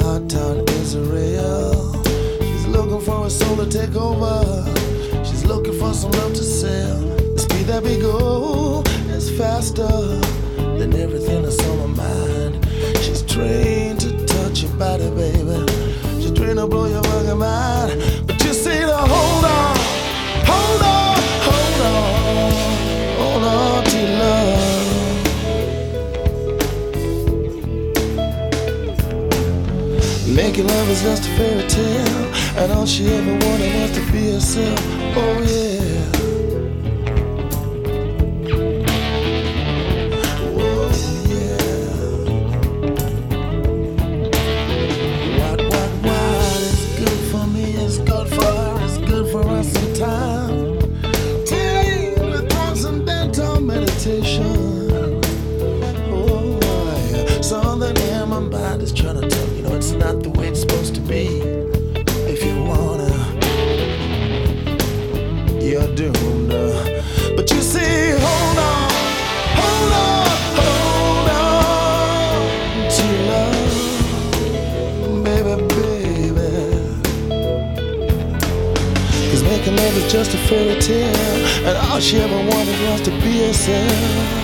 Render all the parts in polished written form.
hot town Israel. She's looking for a soul to take over. She's looking for some love to sell. The speed that we go is faster than everything that's on my mind. She's trained to touch your body, baby. She's trained to blow your fucking mind. But you see the hold on, hold on, hold on, hold on to love. Making love is just a fairy tale, and all she ever wanted was to be herself. Oh yeah. Oh yeah. What is good for me is good for her, it's good for us in time. Tea with transcendental meditation. Oh yeah. Something in my mind is trying to tell me, you know, it's not the way it's supposed to be. If you wanna, you're doomed. But you see, hold on, hold on, hold on to love, baby, baby. 'Cause making love is just a fairy tale, and all she ever wanted was to be herself.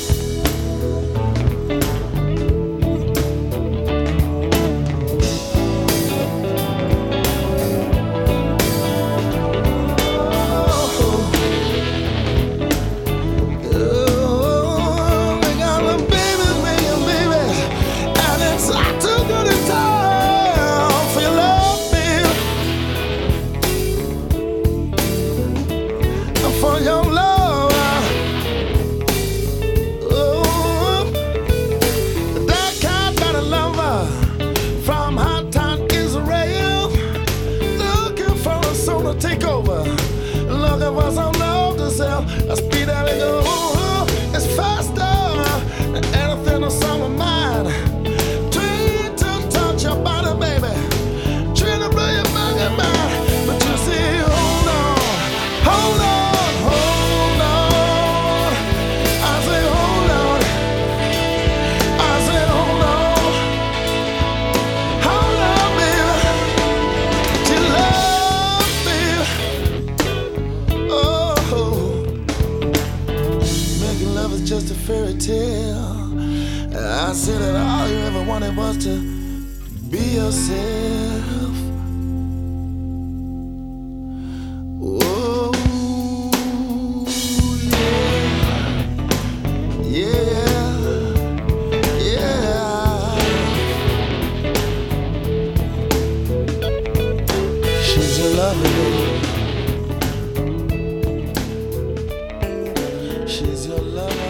For your love, oh, that kind of lover from hot town Israel, looking for a soul to take over, looking for some love to sell. A speed that we go, it's faster than anything that's on my mind. Trying to touch your body, baby, trying to blow your fucking mind. But you see, hold on, hold on. Just a fairy tale. I said that all you ever wanted was to be yourself. Oh, yeah, yeah, yeah. She's your loving baby. She's your love.